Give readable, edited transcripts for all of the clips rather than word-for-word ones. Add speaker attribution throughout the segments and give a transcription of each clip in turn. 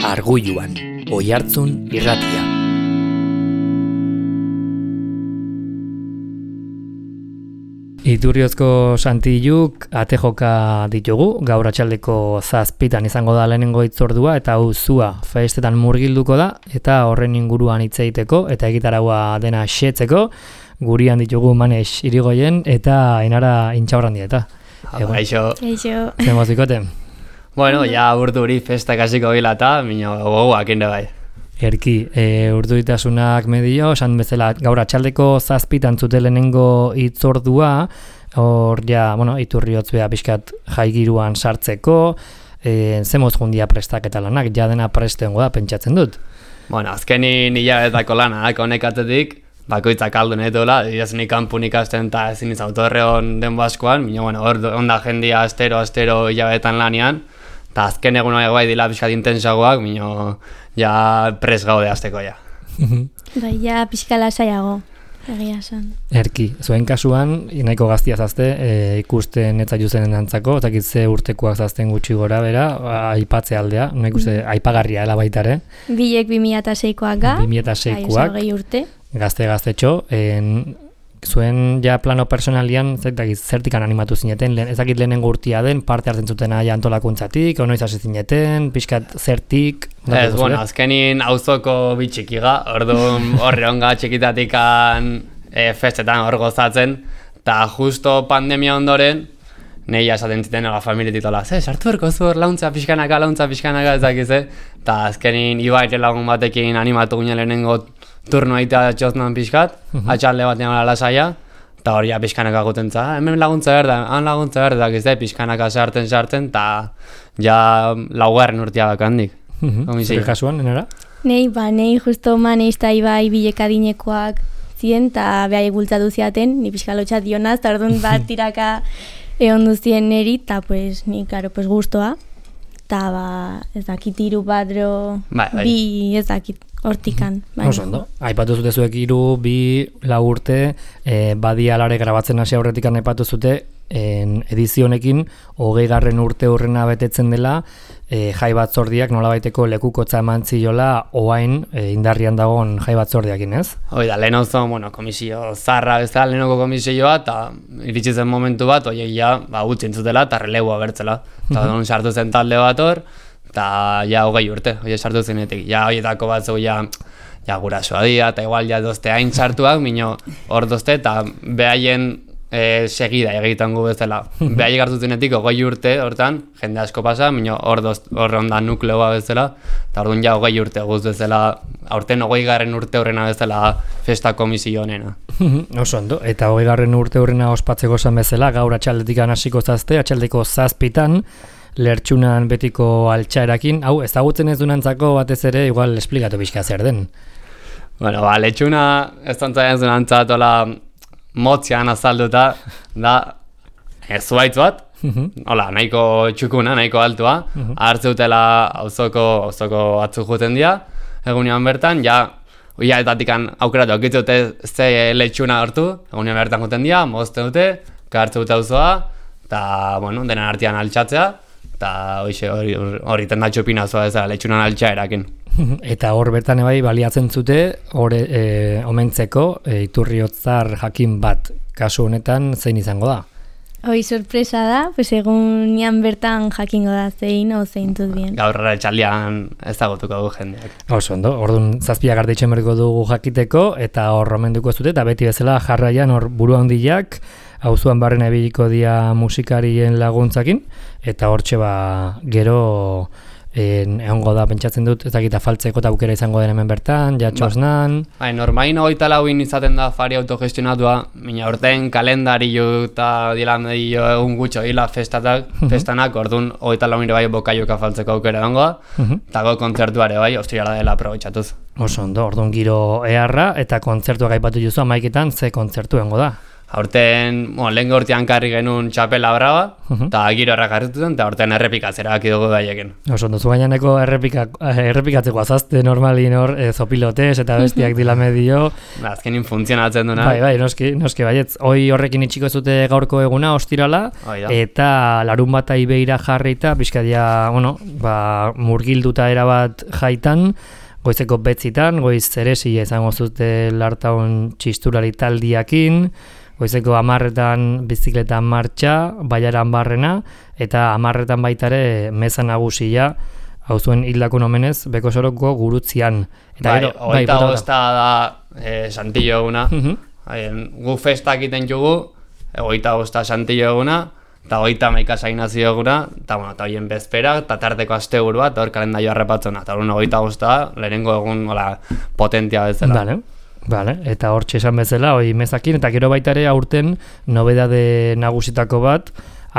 Speaker 1: Argulluan, Oihartzun irratia. Iturriozko Santiluk ate joka ditugu, gaur atxaldeko 7:00 izango da lehenengo hitzordua eta hau zua festetan murgilduko da eta horren inguruan hitz egiteko eta egitaragua dena xetzeko gurian ditugu Manes Irigoyen eta Enara Intxaurrandia eta.
Speaker 2: Aixo.
Speaker 1: Zemo zikote?
Speaker 2: Bueno, ja urdu hori festak hasiko gila eta minio gogoak inde bai.
Speaker 1: Erki, urduitasunak medio, esan bezala gaur atxaldeko 7:00 zute lehenengo hitzordua, hor ja, Iturriotz bea pixkat jaigiruan sartzeko, zemoz jundia prestaketa lanak, ja dena prestengo da, pentsatzen dut.
Speaker 2: Bueno, azkenin hilabetako lanak honekatetik, bakoitzak aldu netola, ez nik kanpun ikasten eta ezin izan autorreon denbo askoan, hor onda jendia astero hilabetan lanian, eta azken egun hori bai dila pixkat intensagoak, ja pres gaude azteko ja.
Speaker 3: Bai, ja pixkala saiago, egia esan.
Speaker 1: Erki, zuen kasuan, nahiko gaztia zazte, ikusten eta juzen dantzako, eta ze urtekoak zazten gutxi gora bera, aipatze aldea, nahiko aipagarria dela baitare.
Speaker 3: Bilek 2006koak ga,
Speaker 1: 2006koak,
Speaker 3: urte.
Speaker 1: Gazte-gaztetxo, zuen ja plano personalian zertikan animatu zineten, ezakit lehenengo urtia den, parte hartzen zutena ja antolakuntzatik, noiz hasi zineten, pixkat zertik?
Speaker 2: Ez, azkenin auzoko bitxikiga, orduan horre onga txikitatikan festetan hor gozatzen, eta justo pandemia ondoren, nahi esaten ziten ega familietik tola, sartu berko zu hor launtza pixkanaka ezakiz, eta azkenin Ibaire lagun batekin animatu ginen lehenengo turno egitea txoznan pixkat, atxalde batean lasaia, eta hori pixkanaka gutentza, hemen laguntza berda, han laguntza berda, pixkanaka sartzen, eta ja laugarren urtea bakandik.
Speaker 1: Zer kasuan, Enara?
Speaker 3: Nei justo Manes eta Ibai bilekadinekoak ziren, eta behaiek bultzatu ziaten, ni pixkalotxat dionaz, eta orduan bat tiraka egon duzien neri, eta ni, guztoa, eta ez dakit hiru badro, bi ez dakit, hortikan.
Speaker 1: Ondo, aipatu zute zuek 3, 2, 4 urte, badia alare grabatzen hasi aurretikan aipatu zute, edizionekin 20. urte hurrena betetzen dela, jai batzordiak nolabaiteko lekukotza eman ziola oain indarrian dagoen jai batzordiakin, ez?
Speaker 2: Hoi da, lehen oso, komisio zarra ez da, lehenoko komisioa, eta iritsi zen momentu bat, oiek ja, gutxin zutela, eta releboa bertzela. Eta sartu zen talde bat hor, eta ja 20 urte, oie sartu zenetik. Ja, oietako batzuk ja gurasoa dira, eta igual ja dozte hain sartuak, hor dozte, eta behaien segida egiten gu bezala. Behaiek hartu zenetik 20 urte hortan, jende asko pasa, hor ondan nukleoa bezala, eta orduan ja 20 urte guz bezala, aurten 20. urte horrena bezala festa komisio honena.
Speaker 1: Oso ondo, eta 20. urte horrena ospatzeko zen bezala, gaur atxaldetik hasiko zazte, atxaldeko 7:00 lertxunan betiko altxaerakin, hau ezagutzen ez dunantzako batez ere, igual esplikatu pixka zer den.
Speaker 2: Bueno, lertxuna ez tontzaren dunantzatola motzian azalduta, da zuaitz bat, nahiko txukuna, nahiko altua, hartzeutela auzoko atzu juten dira, egunean bertan, etatik aukeratu okitzute ze lertxuna hartu, egunean bertan juten dira, mozten dute, hartzeute auzoa, eta, denen artean altxatzea, eta hori tendatxo pinazoa ez da, letxunan altxaerakin.
Speaker 1: Eta hor bertan ebai baliatzen zute, omentzeko Iturriotzar jakin bat, kasu honetan zein izango da?
Speaker 3: Hoi sorpresa da, egunean bertan jakingo da zein zut bien.
Speaker 2: Gaur etxaldian ezagutuko du jendeak.
Speaker 1: Oso ondo, orduan 7:00 arte itxen berriko dugu jakiteko, eta hor omenduko zute, eta beti bezala jarraian hor buru handiak, auzoan barrena ebiliko dia musikarien laguntzakin, eta hortxe gero egongo da pentsatzen dut, ez dakita faltzeko eta aukera izango den hemen bertan, txosnan.
Speaker 2: Normain 24 izaten da fari autogestionatua, urtean kalendario eta dila medio egun gutxo dila festanak, orduan 24 bai bokaioka faltzeko aukera egongo, eta go kontzertuare bai, ostirala dela aprobetxatuz.
Speaker 1: Oso ondo, orduan giro eharra, eta kontzertuak aipatu juzu 11:00 ze kontzertu egongo da?
Speaker 2: Aurten, lehen urtean karri genuen txapela braba, eta giro errakarrituten, eta aurten errepikatzera baki dugu daiekin.
Speaker 1: Oso, duzu gainaneko errepikatzeko azazte normalin hor, zopilotes eta bestiak dila medio.
Speaker 2: Azkenin funtzionatzen duna.
Speaker 1: Bai, noski baietz. Hoi horrekin itxiko zute gaurko eguna, ostirala, eta larun bat aibeira jarrita, bizkadia, murgilduta erabat jaitan, goizeko betzitan, goiz zeresi izango zute lartaun txisturari taldiakin, goizeko 10etan bizikleta martxa, baiaran barrena, eta 10etan baitare meza nagusia, hau zuen hildakun omenez, beko soroko gurutzian.
Speaker 2: Hogeita bosta da Santillo eguna, gu festak iten jugu, hogeita bosta Santillo eguna, eta 31 sainazio eguna, eta horien bezpera, eta tarteko asteburu bat, hor kalendario harrepatzena, eta hori 25 lehenengo egun potentia bezala.
Speaker 1: Vale, eta hortxe esan bezala, hoi mezakin, eta gero baitare aurten nobedade nagusitako bat,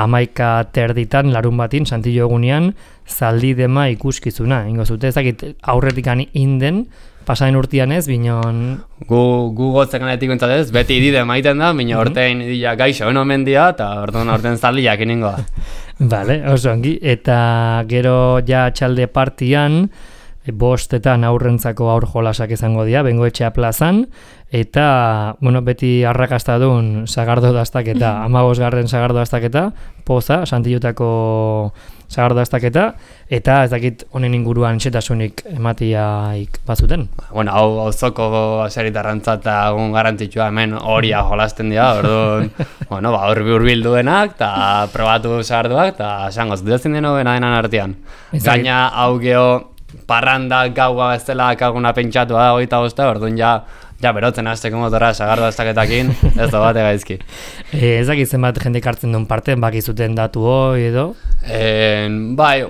Speaker 1: 11 larun batin, Santillo egunean, zaldi dema ikuskizuna, ingo zute, ezakit aurretikan inden, pasaden urtean ez, binon...
Speaker 2: Gu gotzek anetik entzatez, beti idide maiten da, bino ortein idila gaixo omen dia, eta orten zaldiak iningoa.
Speaker 1: Vale, oso ongi, eta gero ja txalde partian, 5etan aurrentzako aur jolasak izango dira, Bengoetxea plazan, eta, beti arrakastadun sagardo dastaketa, 15. sagardo dastaketa, poza, Santillotako sagardo dastaketa, eta ez dakit honen inguruan txetasunik ematiaik bazuten.
Speaker 2: Hau zoko zeritarrantza eta egun garrantzitsua hemen horia jolasten dira, orduan, hor urbilduenak, eta probatu sagardoak, eta esango zutezen deno denan artean. Gaina hau geho, parranda gaua ez dela kaguna pentsatu da 25, orduan ja berotzen hasteko motorra sagardo hastaketakin, ez da bate gaizki.
Speaker 1: Ez dakit zenbat jendek hartzen duen parte, bakizuten datu hoi edo?
Speaker 2: Bai,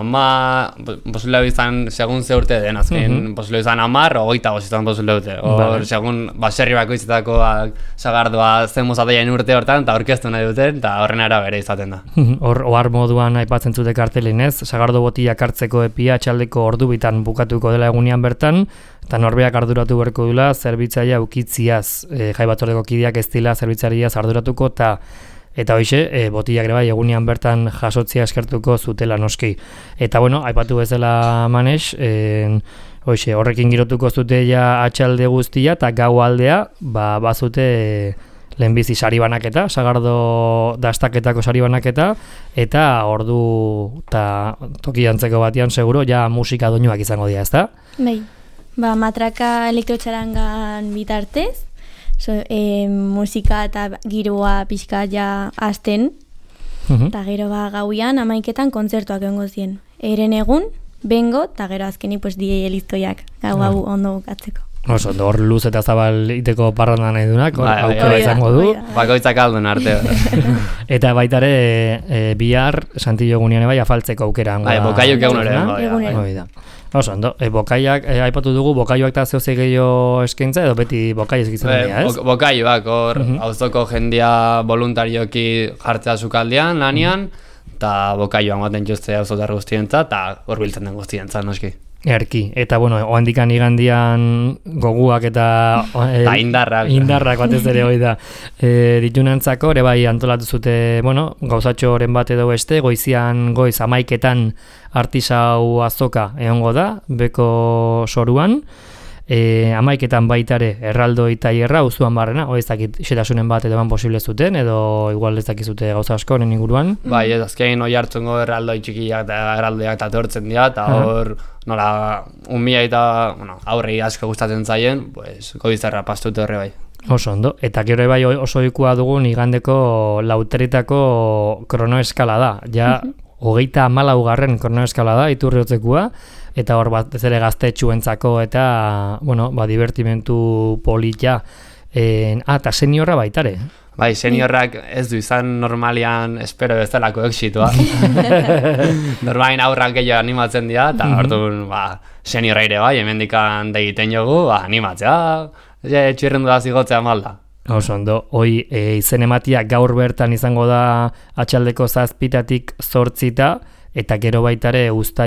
Speaker 2: posible izan segun ze urte den, azken posible izan 10, 25 izan posible dute. Segun baserri bakoitzetako sagardoa zen muzateien urte hortan, eta orkestu nahi duten, eta horren arabera izaten da.
Speaker 1: Ohar moduan aipatzen zute kartelin ez, sagardo botiak hartzeko epia txaldeko ordubitan bukatuko dela egunean bertan, eta norbeak arduratu berko dula zerbitzaia ukitziaz, jai batzordeko kideak ez dila zerbitzariaz arduratuko, eta hoxe, botiak ere bai egunean bertan jasotzia eskertuko zutela noski. Eta aipatu bezala Manex, hoxe, horrekin girotuko zute ja atxalde guztia, eta gau aldea, bazute lehenbizi sari banaketa, sagardo dastaketako sari banaketa, eta ordu eta toki jantzeko batean seguro, ja musika doinuak izango dira, ezta?
Speaker 3: Bai. Matraka elektrotxarangan bitartez, musika eta giroa pixka ja azten, eta gero gauian 11etan kontzertuak egongo zien. Eren egun, bengo, eta gero azkenik DJ eliztoiak gau ondo bukatzeko.
Speaker 1: Oso, hor luz eta zabal iteko parranda nahi dunak, aukera izango du.
Speaker 2: Bakoitzak aldun arte.
Speaker 1: Eta baitare bihar Santillo egunean bai afaltzeko aukera.
Speaker 2: Bokaiok egunere.
Speaker 1: Oso, bokaiak, aipatu dugu, bokaioak eta zehose gehiago eskaintza, edo beti bokai eskitzen dira, ez?
Speaker 2: Bokaioak, hor, auzoko jendia voluntarioki jartzea sukaldean, lanian, eta bokaioan baten jozte auzotar guztientza, eta hor biltzen den guztientza, noski.
Speaker 1: Erki, eta oandikan igandian goguak eta indarrak batez ere hoi da ditunentzako, ere bai antolatu zute, gauzatxoren bat edo beste, goizian goiz 11etan artisau azoka egongo da, beko soruan, 11etan baitare erraldo eta hierra uzuan barrena, ez dakit xetasunen bat edo ban posible zuten, edo igual ez dakizute gauza asko honen inguruan.
Speaker 2: Bai, ez azkein hoi hartzungo erraldoi txikiak eta erraldoiak eta tortzen dira, eta hor nola unmia eta aurrei asko gustatzen zaien, goizarra pastute horre bai.
Speaker 1: Oso ondo, eta gero bai oso ikua dugun igandeko lauteritako kronoeskala da, ja 34. kronoeskala da, iturriotzekua, eta hor bat ez ere gaztetxuentzako eta, divertimentu polita. Eta seniorra baitare.
Speaker 2: Bai, seniorrak ez du izan normalian espero bezalako exitoa. Normalean aurrak gehiago animatzen dira, eta orduan seniorra ere bai, hemendikan egiten jogu, animatzea, txirrendu da zigotzea malda.
Speaker 1: Oso ondo, hoi izen ematia gaur bertan izango da atxaldeko 7 8, eta gero baitare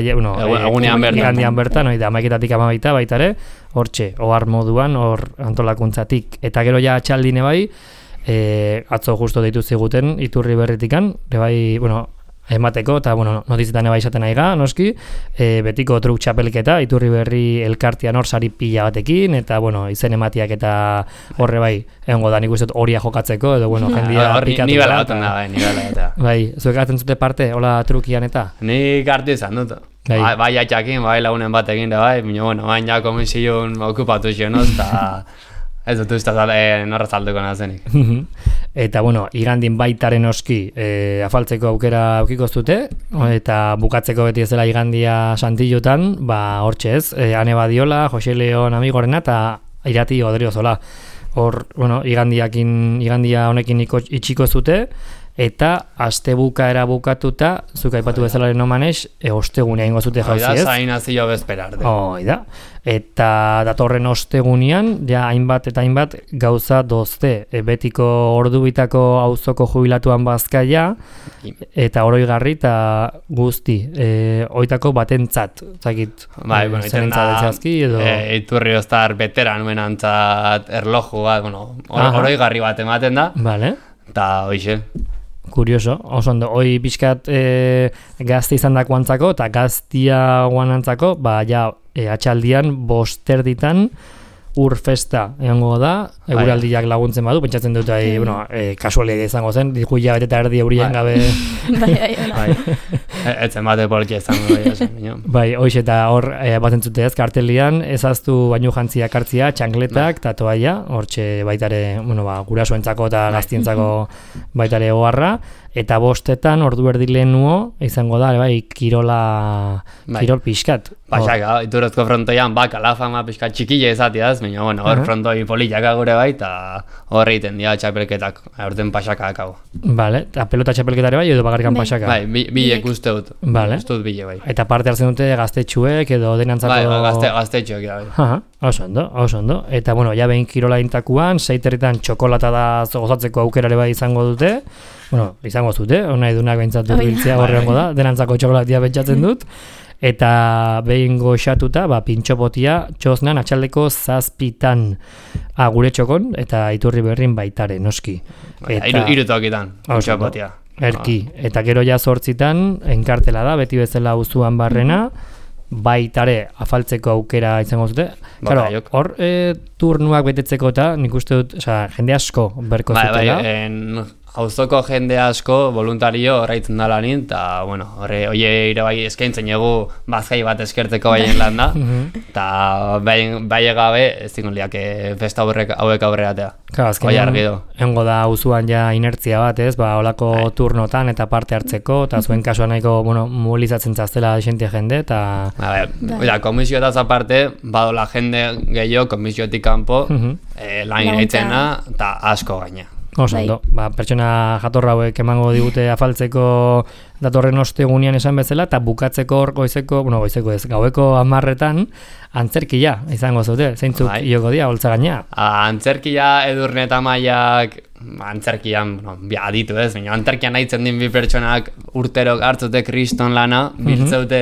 Speaker 1: egunean bertan, hoi da 11 baitare, hortxe, ohar moduan, hor antolakuntzatik. Eta gero ja atxaldine bai, atzo justo deitu ziguten Iturri Berritikan, bai, bueno, emateko, eta, bueno, notizietan eba izaten aiga, noski, betiko truk txapelketa, Iturri Berri elkartian hor sari pila batekin, eta, bueno, izen ematiak eta horre bai, egongo da nik uste horia jokatzeko, edo, bueno, jendia pikatu.
Speaker 2: Nibela baten da, nibela baten.
Speaker 1: Bai, zuek hartzen zute parte, hola trukian eta?
Speaker 2: Nik hartu izan dut. Bai atxakin, bai lagunen batekin da, bai, bueno, baina komisioen okupatu xionoz, eta ez dut uste norra zalduko nazenik.
Speaker 1: Eta, bueno, igandin baitaren oski afaltzeko aukera aukiko zute, eta bukatzeko beti ez dela igandia Santillotan, hortxe ez, Ane Badiola, Jose Leon Amigorena, eta Irati Odriozola. Hor, bueno, igandia honekin itxiko zute, eta astebukaera bukatuta, zuk aipatu bezala lehen omanez, ostegunea ingo zute jauzi ez.
Speaker 2: Oida, zainazio bezperarte.
Speaker 1: Oida, eta datorren ostegunean, ja hainbat eta hainbat gauza dozte. Betiko ordubitako auzoko jubilatuan bazkaia, eta oroigarri eta guzti, oitako batentzat, zakit,
Speaker 2: bai, bueno, Iturri Oztar beteran nuenantzat erloju bat, bueno, oroigarri bat ematen da,
Speaker 1: vale.
Speaker 2: Eta hoixe.
Speaker 1: Kurioso, oso ondo, hoi pixkat gazte izan dakoantzako eta gaztia guanantzako, ja atxaldian bosterditan urfesta egongo da, eguraldiak laguntzen badu, pentsatzen dut, bueno, kasualia izango zen, dikuia bete eta erdi eurien gabe.
Speaker 2: Etzen bate polkia izango da.
Speaker 1: Bai, hoiz eta hor batzen zute ez, kartelian, ezaztu bainu jantziak hartzia, txankletak, eta toaia, hortxe baitare, bueno, gurasoentzako eta gaztientzako baitare oharra, eta bostetan, ordu erdi lehenuo, izango da, bai, kirol pixkat.
Speaker 2: Pasaka, Iturrezko frontoian, kalafama pixkat txikile ezatiaz, baina, bueno, hor frontoi poliak gure bai, eta hor egiten dira txapelketak, aurten pasaka akago.
Speaker 1: Vale, eta pelota txapelketare bai, edo bakarrikan pasaka?
Speaker 2: Bai, bilek uste dut.
Speaker 1: Vale.
Speaker 2: Uste dut bile bai.
Speaker 1: Eta parte hartzen dute gaztetxuek edo denantzako...
Speaker 2: Bai, gaztetxuek da bai.
Speaker 1: Oso ondo. Eta, bueno, ja behin kirola intakuan, 6 txokolata da gozatzeko aukerare bai izango dute. Bueno, izango zute, hona edunak behintzatu biltzea horreango da, denantzako txokolatia pentsatzen dut. Eta behin goxatuta, pintxopotia txosnan atxaldeko 7 gure txokon, eta Iturri Berrin baitare, noski.
Speaker 2: Irutokitan, pintxopotia.
Speaker 1: Erki, eta gero ja 8 enkartela da, beti bezala auzuan barrena, baitare afaltzeko aukera izango zute. Claro, hor turnuak betetzeko eta nik uste dut, jende asko berko zutela.
Speaker 2: Bai, auzoko jende asko voluntario horreitzen da lanin, eta, bueno, oie ire bai eskaintzen egu bazkai bat eskertzeko baien landa, eta bai gabe ez dingon liak festa hauek aurreratea.
Speaker 1: Oi argi do. Engo da auzuan ja inertzia bat, ez, olako turnotan eta parte hartzeko, eta zuen kasuan nahiko, bueno, mobilizatzen zaztela xente jende, eta...
Speaker 2: Oida, komisioetaz aparte, badola jende gehiago komisioetik kanpo, lan inaitzena, eta asko gaina.
Speaker 1: Oso ondo, pertsona jatorra hauek emango digute afaltzeko datorren ostegunean esan bezala, eta bukatzeko hor goizeko ez, gaueko 10 antzerkia izango zute, zeintzuk ioko dira, holtza gaina?
Speaker 2: Antzerkia Edurne eta Maiak, antzerkian, aditu ez, baina antzerkian nahitzen din bi pertsonak urterok hartzute kriston lana, biltzeute,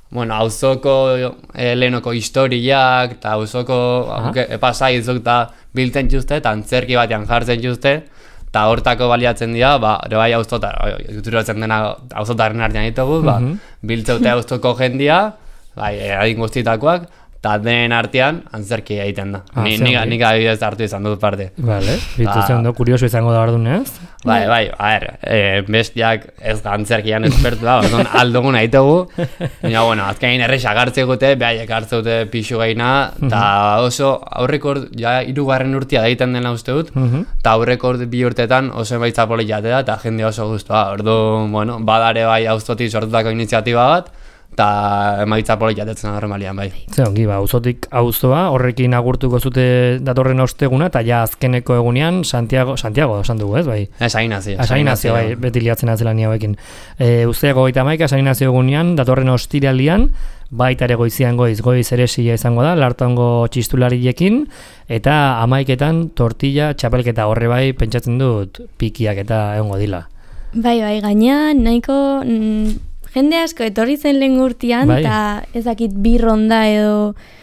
Speaker 2: auzoko lehenoko historiak, eta auzoko pasai izuk eta biltzen juzte, eta antzerki batean jartzen juzte, eta hortako baliatzen dira, bai auzotaren artean ditugu, biltzeute auzoko jendia, adin guztitakoak, eta denen artean antzerki egiten da. Nik adibidez hartu izan dut parte.
Speaker 1: Vale, bituzen ondo, kurioso izango da bardun, ez?
Speaker 2: Bai, bestiak ez antzerkian espertu da, aldugun egitegu, baina, azkein errexak hartzegute, behaiek hartzeute pixu gaina, eta oso aurreko ja 3. urtea da egiten dena uste dut, eta aurreko 2 urtetan oso emaitza poliatea eta jende oso guztua. Ordu, badare bai auzotik sortutako iniziatiba bat, eta emaitza poliatetzen normalian, bai.
Speaker 1: Ongi, auzotik auzoa, horrekin agurtuko zute datorren osteguna, eta ja azkeneko egunean Santiago esan dugu, ez, bai?
Speaker 2: San
Speaker 1: Inazio, bai, beti liatzen atzela ni hauekin. Uzteako 31 San Inazio egunean, datorren ostiralian, baita ere goizian goiz eresia izango da, lartango txistulariekin, eta 11 tortilla txapelketa horre bai, pentsatzen dut pikiak eta egongo dila.
Speaker 3: Bai, gaina, nahiko... jende asko etorri zen lehen urtean, eta ez dakit 2 ronda edo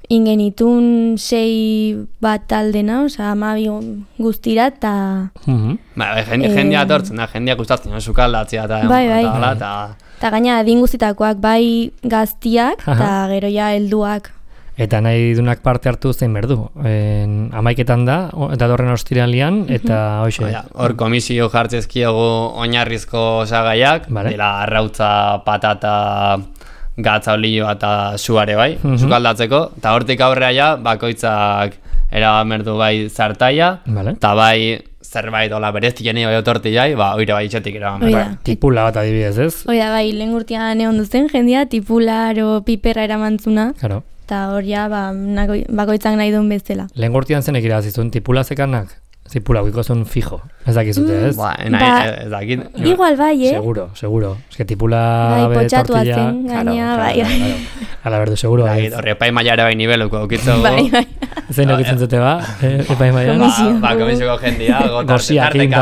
Speaker 3: ingenitun 6 bat taldena, oza, 12 guztira, eta...
Speaker 2: Jendea tortzen da, jendea gustatzen, sukaldatzea eta...
Speaker 3: Bai. Eta gaina adin guztitakoak, bai gaztiak, eta gero ja helduak.
Speaker 1: Eta nahi dunak parte hartu zein berdu. 11etan da, eta dorren ostiralian, eta hoxe.
Speaker 2: Hor komisio jartzezkiogu oinarrizko osagaiak, dela arrautza, patata, gatza olioa eta suare bai, sukaldatzeko. Eta hortik aurrea ja, bakoitzak erabamerdu bai zartaia, eta bai zerbait hola bereztieni bai otortilai, oire bai itxetik erabamerdu.
Speaker 1: Tipula bat adibidez, ez?
Speaker 3: Oida, bai, lehen gurtian egon duzen jendia, tipularo piperra eramantzuna.
Speaker 1: Claro.
Speaker 3: Eta hor ja, bakoitzak nahi duen bezala.
Speaker 1: Lehen gortian zenek irabazizun, tipula zekanak? Tipula, guiko zuen fijo. Ez dakizute, ez?
Speaker 2: Ez dakit.
Speaker 3: Igual bai,
Speaker 1: Seguro. Ez que tipula...
Speaker 3: Bai, potxatua zen, gaina, bai.
Speaker 1: Ala berdu, seguro.
Speaker 2: Horri epai maiara bai nibeluko, okitzago.
Speaker 3: Bai.
Speaker 1: Zein okitzen zute ba, epai maiara?
Speaker 2: Komisioko jendia,
Speaker 1: tarteka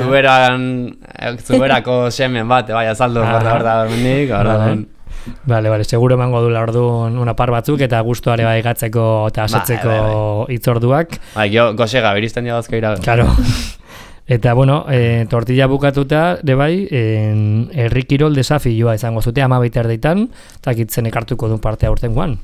Speaker 2: zuberako semen bat, bai, azaldu, gorda, mendik,
Speaker 1: Vale, seguro emango dula orduan una par batzuk eta gustuare bai gatzeko eta asetzeko hitzorduak.
Speaker 2: Bai, gozega berizten diagazko ira.
Speaker 1: Claro. Eta, bueno, tortilla bukatuta, de bai, herri kirol desafioa izango zute 12:30, eta kitzen ekartuko duen parte aurtengoan.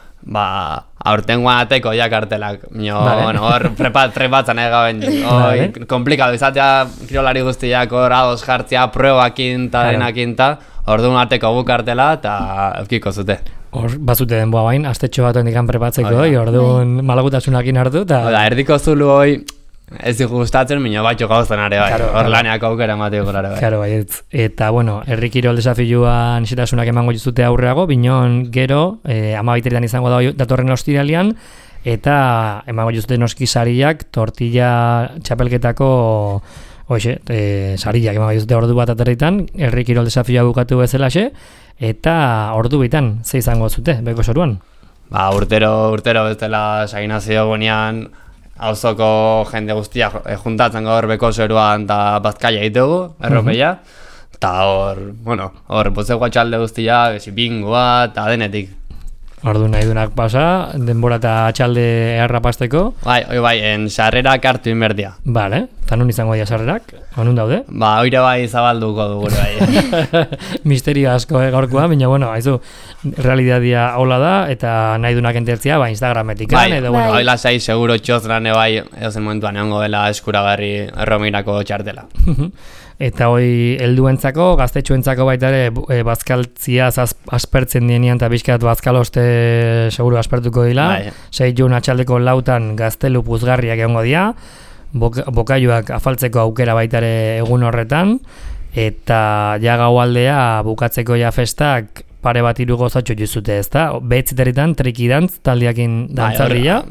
Speaker 2: Aurtengoan ateko ja kartelak. Hor prepatzen egaben. Komplikado izatea kirolari guztiak hor ados jartzea, pruebakin eta denakin eta orduan arteko bukartela eta eukiko zute.
Speaker 1: Hor, bazute denboa bain, astetxo bat hendikan prepatzeko, orduan malagutasunakin hartu eta...
Speaker 2: Erdiko zulu hoi ez dik gustatzen, minio batxo gauzten are bai. Hor laneak aukera emateko gara bai.
Speaker 1: Claro, bai. Eta, bueno, herri kirol desafioan xetasunak emango juzute aurreago, binon gero, 12:30 izango datorren ostiralian, eta emango juzute noski sariak tortilla txapelketako... Hoxe, sariak emango juzute ordu bat aterritan, herri kirol desafioa bukatu bezalaxe, eta ordu bitan, ze izango zute, beko soruan?
Speaker 2: Urtero bezala saginazio guenean, auzoko jende guztia juntatzen gaur beko soruan eta bazkaia egitegu, erropeia, eta hor botzeko atxalde guztia, bingoa eta denetik.
Speaker 1: Ordu nahi dunak pasa, denbora eta atxalde errapasteko.
Speaker 2: Bai, sarrerak hartu inberdia.
Speaker 1: Bale, eta nun izango dira sarrerak? Honun daude?
Speaker 2: Oire bai zabalduko dugu bai.
Speaker 1: Misterio asko gaurkoa, baina, bueno, haizu, realidadia hola da, eta nahi dunak entertzia, Instagrametikan, edo, bueno.
Speaker 2: Bai, lasai, seguro txozran, bai, edozen momentuan egongo dela eskuragarri erromeirako txartela.
Speaker 1: Eta hoi helduentzako, gaztetxoentzako baita ere bazkaltzia aspertzen dienean eta bizkat bazkaloste seguru aspertuko dila. 6 Jun atxaldeko 4 gaztelu puzgarriak egongo dira, bokaiuak afaltzeko aukera baita ere egun horretan, eta ja gaualdea bukatzeko ja festak pare bat 3 gozatxo juzute, ezta? 9:00 trikidantz taldeakin dantzarria.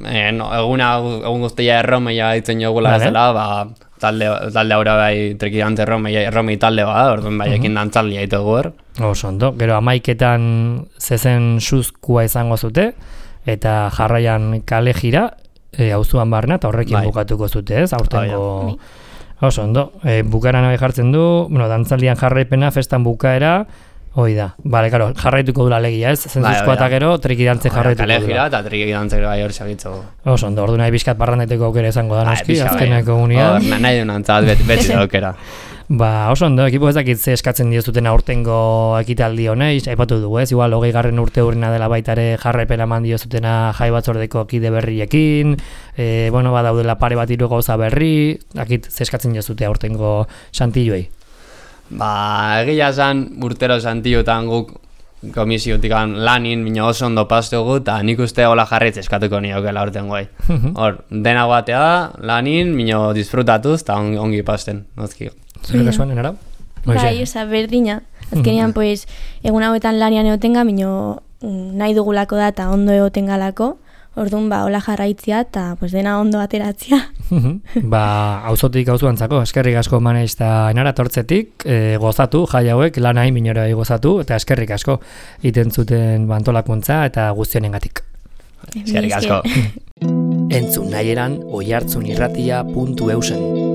Speaker 2: Egun guztia erromeia ditzen jogula ezela, talde aurra bai trikidantz erromei talde bada, orduan bai ekin dantzaldia ito guer.
Speaker 1: Ondo, gero 11:00 zezen suzkua izango zute, eta jarraian kale jira, auzuan barna, eta horrekin bukatuko zute, ez? Aurtengo... Ondo, bukaeran nahi jartzen du, dantzaldian jarraipena, festan bukaera, hoi da, karo, jarraituko dula legia, ez? Zenzuzkoa eta gero, trikidantze jarraituko dula.
Speaker 2: Kale gira eta trikidantze bai hor segitzugu.
Speaker 1: Ondo, ordu nahi bizkat barrandaiteko aukera izango da, noski, azkeneko unian.
Speaker 2: Nahi duen antzat, beti aukera.
Speaker 1: Ondo, ekipo ezakit ze eskatzen diozuten aurtengo ekitaldi honei, aipatu dugu, ez? Igual, 20. urte urrina dela baita ere jarraipena eman diozutena jai batzordeko kide berriekin, badaudela pare bat 3 gauza berri, ze eskatzen diozute aurtengo santilloei?
Speaker 2: Egia esan, urtero santillotan guk komisiotik lanin, minio oso ondo pastugu, eta nik uste hola jarritz eskatuko niokela urten guai. Hor, dena batea da, lanin, minio disfrutatuz, eta ongi pasten, nozki.
Speaker 1: Zer kasuan, enara?
Speaker 3: Bai, berdina. Azkenean, egun hauetan lanian egotenga, minio nahi dugulako da, eta ondo egotengalako, orduan, hola jarraitzia, eta dena ondo ateratzia.
Speaker 1: Auzotik auzuantzako, eskerrik asko maneiz eta enara tortzetik, gozatu, jai hauek, lan nahi minora gozatu, eta eskerrik asko iten zuten bantolakuntza eta guztionengatik.
Speaker 2: Eskerrik asko.
Speaker 1: Entzun nahieran oihartzunirratia.eusen